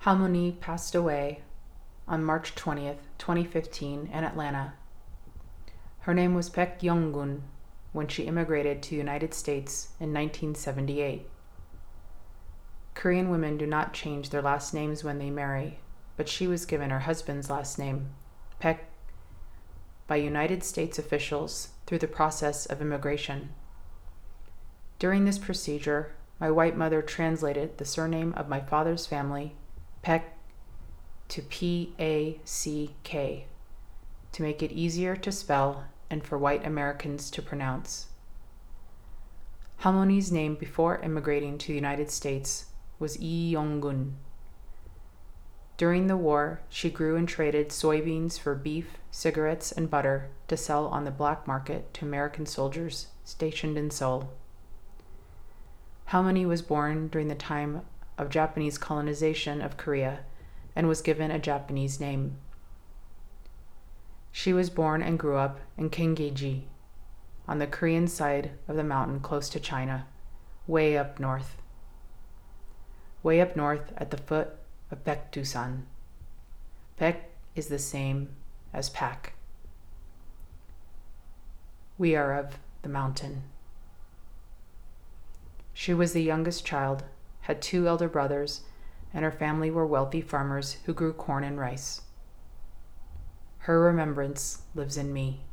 Halmoni passed away on March 20th, 2015 in Atlanta. Her name was Pek Yongun when she immigrated to the United States in 1978. Korean women do not change their last names when they marry, but she was given her husband's last name, Pek, by United States officials through the process of immigration. During this procedure, my white mother translated the surname of my father's family, Pek, to P-A-C-K, to make it easier to spell and for white Americans to pronounce. Halmoni's name before immigrating to the United States was Lee Yong-gun. During the war, she grew and traded soybeans for beef, cigarettes, and butter to sell on the black market to American soldiers stationed in Seoul. Halmoni was born during the time of Japanese colonization of Korea and was given a Japanese name. She was born and grew up in Kenggeji, on the Korean side of the mountain close to China, way up north. Way up north at the foot of Baekdusan. Baek is the same as Pak. We are of the mountain. She was the youngest child, had 2 elder brothers, and her family were wealthy farmers who grew corn and rice. Her remembrance lives in me.